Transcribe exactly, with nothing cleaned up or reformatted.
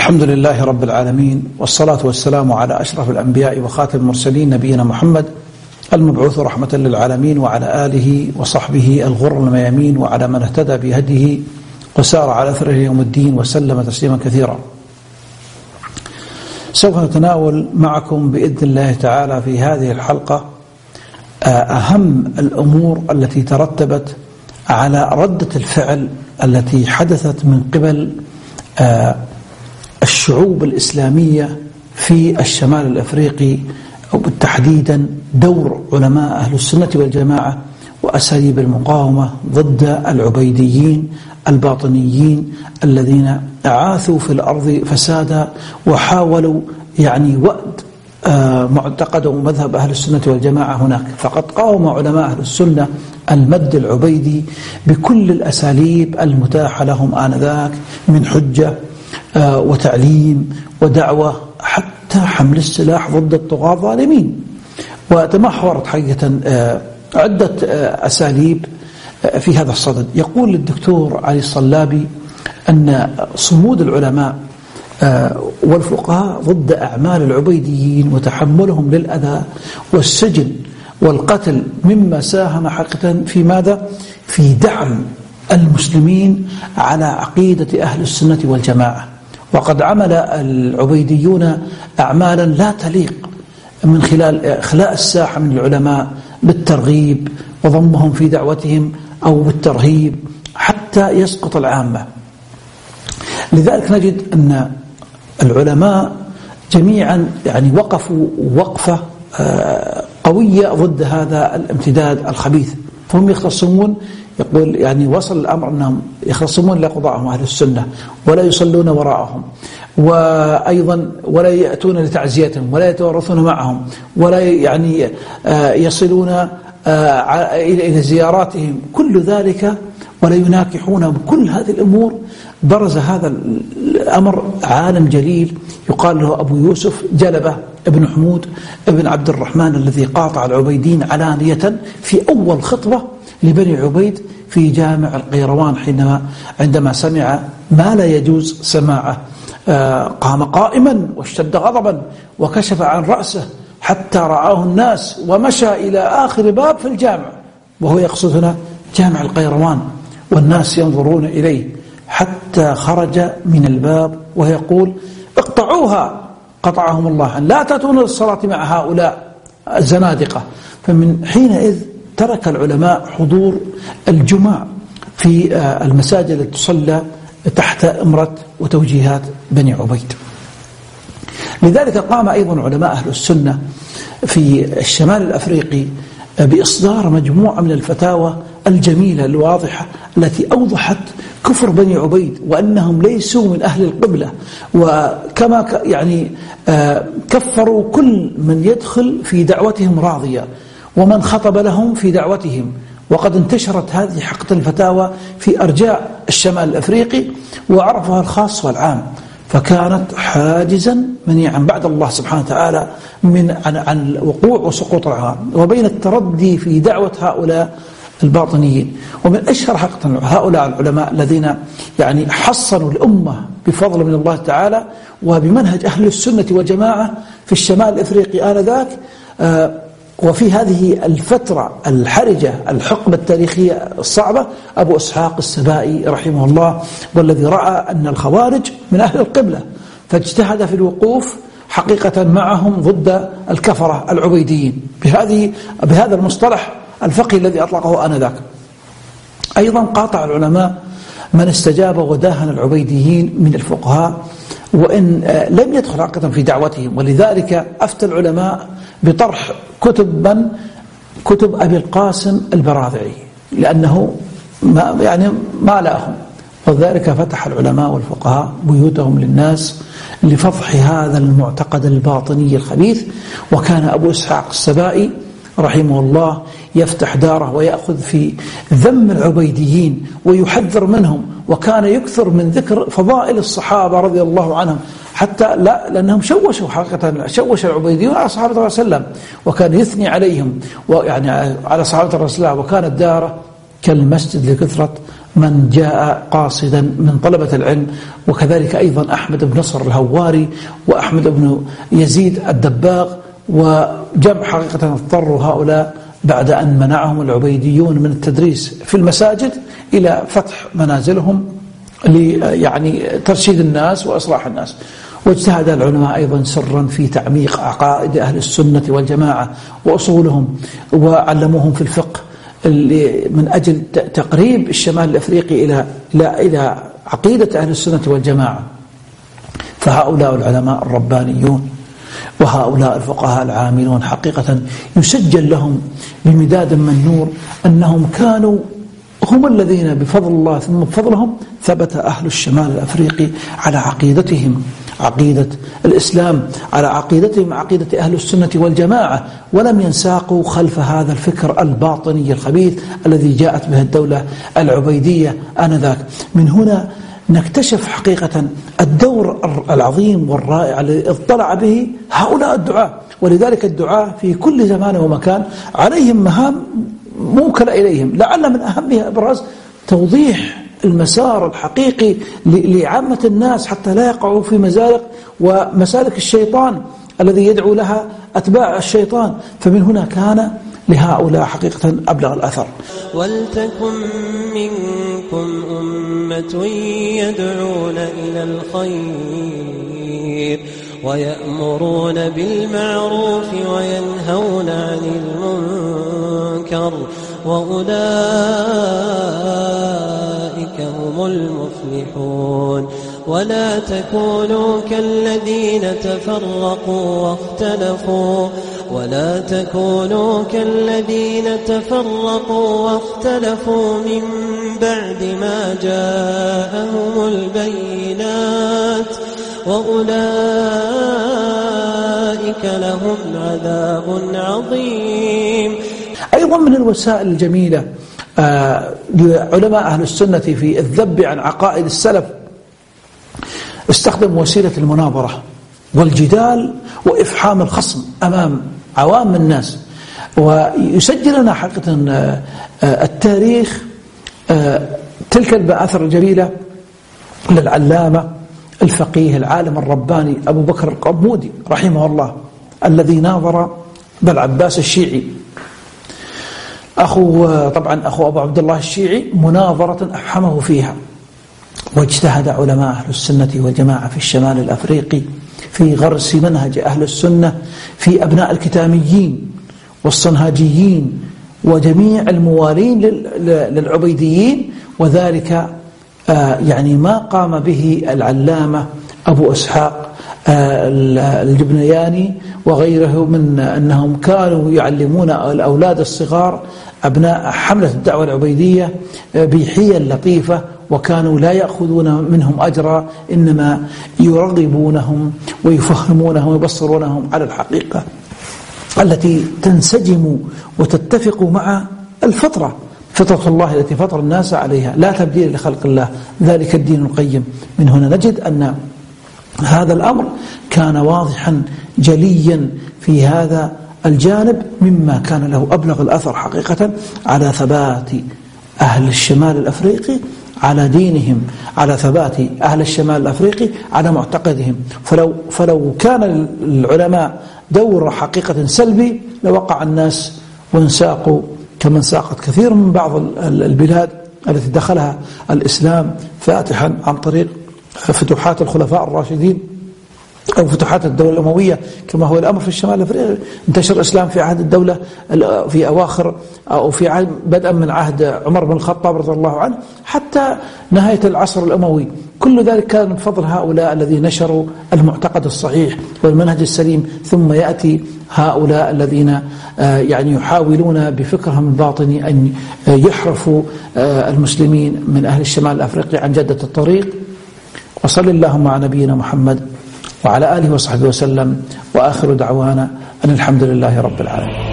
الحمد لله رب العالمين، والصلاة والسلام على أشرف الأنبياء وخاتم المرسلين نبينا محمد المبعوث رحمة للعالمين، وعلى آله وصحبه الغر الميامين، وعلى من اهتدى بهديه وسار على أثره يوم الدين وسلم تسليما كثيرا. سوف نتناول معكم بإذن الله تعالى في هذه الحلقة أهم الأمور التي ترتبت على ردة الفعل التي حدثت من قبل الشعوب الإسلامية في الشمال الأفريقي، أو تحديدا دور علماء أهل السنة والجماعة وأساليب المقاومة ضد العبيديين الباطنيين الذين أعاثوا في الأرض فسادا وحاولوا يعني وأد معتقد ومذهب أهل السنة والجماعة هناك. فقد قاوم علماء أهل السنة المد العبيدي بكل الأساليب المتاحة لهم آنذاك من حجة وتعليم ودعوة حتى حمل السلاح ضد الطغاة الظالمين. وتمحورت حقيقة عدة أساليب في هذا الصدد. يقول الدكتور علي الصلابي أن صمود العلماء والفقهاء ضد أعمال العبيديين وتحملهم للأذى والسجن والقتل مما ساهم حقيقة في ماذا؟ في دعم المسلمين على عقيدة أهل السنة والجماعة. وقد عمل العبيديون أعمالا لا تليق من خلال إخلاء الساحة من العلماء بالترغيب وضمهم في دعوتهم أو بالترهيب حتى يسقط العامة. لذلك نجد أن العلماء جميعا يعني وقفوا وقفة قوية ضد هذا الامتداد الخبيث، فهم يختصمون. يقول يعني وصل الأمر أنهم يختصمون لقضاءهم أهل السنة ولا يصلون وراءهم، وأيضا ولا يأتون لتعزيتهم ولا يتورثون معهم ولا يعني يصلون إلى زياراتهم، كل ذلك ولا يناكحون. بكل هذه الأمور برز هذا الأمر عالم جليل يقال له أبو يوسف جلبة ابن حمود ابن عبد الرحمن، الذي قاطع العبيدين علانية في أول خطبة لبني عبيد في جامع القيروان حينما عندما سمع ما لا يجوز سماعه. قام قائما واشتد غضبا وكشف عن رأسه حتى رآه الناس ومشى إلى آخر باب في الجامع، وهو يقصد هنا جامع القيروان، والناس ينظرون إليه حتى خرج من الباب ويقول اقطعوها قطعهم الله، لا تأتون للصلاة مع هؤلاء الزنادقة. فمن حينئذ ترك العلماء حضور الجمعة في المساجد التي تصلى تحت إمرة وتوجيهات بني عبيد. لذلك قام أيضا علماء أهل السنة في الشمال الأفريقي بإصدار مجموعة من الفتاوى الجميلة الواضحة التي أوضحت كفر بني عبيد وأنهم ليسوا من أهل القبلة، وكما يعني كفروا كل من يدخل في دعوتهم راضية ومن خطب لهم في دعوتهم. وقد انتشرت هذه حقة الفتاوى في أرجاء الشمال الأفريقي وعرفها الخاص والعام، فكانت حاجزا منيعا بعد الله سبحانه وتعالى من عن, عن وقوع وسقوط العام، وبين التردي في دعوة هؤلاء الباطنيين. ومن أشهر حقا هؤلاء العلماء الذين يعني حصنوا الأمة بفضل من الله تعالى وبمنهج أهل السنة والجماعة في الشمال الأفريقي آنذاك وفي هذه الفترة الحرجة الحقبة التاريخية الصعبة، أبو إسحاق السبائي رحمه الله، والذي رأى أن الخوارج من أهل القبلة فاجتهد في الوقوف حقيقة معهم ضد الكفرة العبيديين بهذه بهذا المصطلح الفقهي الذي أطلقه آنذاك. أيضا قاطع العلماء من استجاب وداهن العبيديين من الفقهاء وإن لم يدخل حقيقة في دعوتهم. ولذلك أفتى العلماء بطرح كتب من كتب أبي القاسم البراذعي لأنه ما يعني ما لاهم، وذلك فتح العلماء والفقهاء بيوتهم للناس لفضح هذا المعتقد الباطني الخبيث. وكان أبو إسحاق السبائي رحمه الله يفتح داره ويأخذ في ذم العبيديين ويحذر منهم، وكان يكثر من ذكر فضائل الصحابة رضي الله عنهم حتى لا لأنهم شوشوا حقيقة شوش العبيديون على صحابة الله صلى الله عليه وسلم، وكان يثني عليهم ويعني على صحابة الله صلى الله عليه وسلم، وكانت داره كالمسجد لكثرة من جاء قاصدا من طلبة العلم، وكذلك أيضا أحمد بن نصر الهواري وأحمد بن يزيد الدباغ، وجمع حقيقة اضطروا هؤلاء بعد أن منعهم العبيديون من التدريس في المساجد إلى فتح منازلهم يعني ترشيد الناس وإصلاح الناس. واجتهد العلماء أيضا سرا في تعميق عقائد أهل السنة والجماعة وأصولهم، وعلموهم في الفقه من أجل تقريب الشمال الأفريقي إلى إلى عقيدة أهل السنة والجماعة. فهؤلاء العلماء الربانيون وهؤلاء الفقهاء العاملون حقيقة يسجل لهم بمداد من نور أنهم كانوا هم الذين بفضل الله ثم بفضلهم ثبت أهل الشمال الأفريقي على عقيدتهم، عقيدة الإسلام، على عقيدتهم عقيدة أهل السنة والجماعة، ولم ينساقوا خلف هذا الفكر الباطني الخبيث الذي جاءت به الدولة العبيدية آنذاك. من هنا نكتشف حقيقة الدور العظيم والرائع الذي اطلع به هؤلاء الدعاة. ولذلك الدعاة في كل زمان ومكان عليهم مهام موكلة إليهم، لعل من أهمها إبراز توضيح المسار الحقيقي لعامة الناس حتى لا يقعوا في مزالق ومسالك الشيطان الذي يدعو لها أتباع الشيطان. فمن هنا كان لهؤلاء حقيقة أبلغ الأثر. ولتكن منكم أمة يدعون إلى الخير ويأمرون بالمعروف وينهون عن المنكر وأولئك هم المفلحون. ولا تكونوا كالذين تفرقوا واختلفوا ولا تكونوا كالذين تفرقوا واختلفوا من بعد ما جاءهم البينات وأولئك لهم عذاب عظيم. أيضا من الوسائل الجميلة آه لعلماء أهل السنة في الذب عن عقائد السلف استخدم وسيلة المناظرة والجدال وإفحام الخصم أمام عوام الناس. ويسجل لنا حقيقة التاريخ تلك البآثر الجليلة للعلامة الفقيه العالم الرباني أبو بكر القرمودي رحمه الله، الذي ناظر بالعباس الشيعي أخو طبعا أخو أبو عبد الله الشيعي مناظرة أفحمه فيها. واجتهد علماء أهل السنة والجماعة في الشمال الأفريقي في غرس منهج أهل السنة في أبناء الكتاميين والصنهاجيين وجميع الموالين للعبيديين، وذلك يعني ما قام به العلامة أبو إسحاق الجبنياني وغيره من أنهم كانوا يعلمون الأولاد الصغار أبناء حملة الدعوة العبيدية بحيل لطيفة، وكانوا لا يأخذون منهم أجرا، إنما يرغبونهم ويفهمونهم ويبصرونهم على الحقيقة التي تنسجم وتتفق مع الفطرة، فطرة الله التي فطر الناس عليها، لا تبديل لخلق الله، ذلك الدين القيم. من هنا نجد أن هذا الأمر كان واضحا جليا في هذا الجانب، مما كان له أبلغ الأثر حقيقة على ثبات أهل الشمال الأفريقي على دينهم، على ثبات أهل الشمال الأفريقي على معتقدهم. فلو, فلو كان العلماء دور حقيقة سلبي لوقع الناس وانساقوا كما انساقت كثير من بعض البلاد التي دخلها الإسلام فاتحا عن طريق فتوحات الخلفاء الراشدين أو فتوحات الدولة الأموية كما هو الأمر في الشمال الأفريقي. انتشر الإسلام في عهد الدولة في أواخر أو في عهد بدءا من عهد عمر بن الخطاب رضي الله عنه حتى نهاية العصر الأموي. كل ذلك كان من فضل هؤلاء الذين نشروا المعتقد الصحيح والمنهج السليم، ثم يأتي هؤلاء الذين يعني يحاولون بفكرهم الباطني أن يحرفوا المسلمين من أهل الشمال الأفريقي عن جدة الطريق. وصل اللهم على نبينا محمد وعلى آله وصحبه وسلم، وآخر دعوانا أن الحمد لله رب العالمين.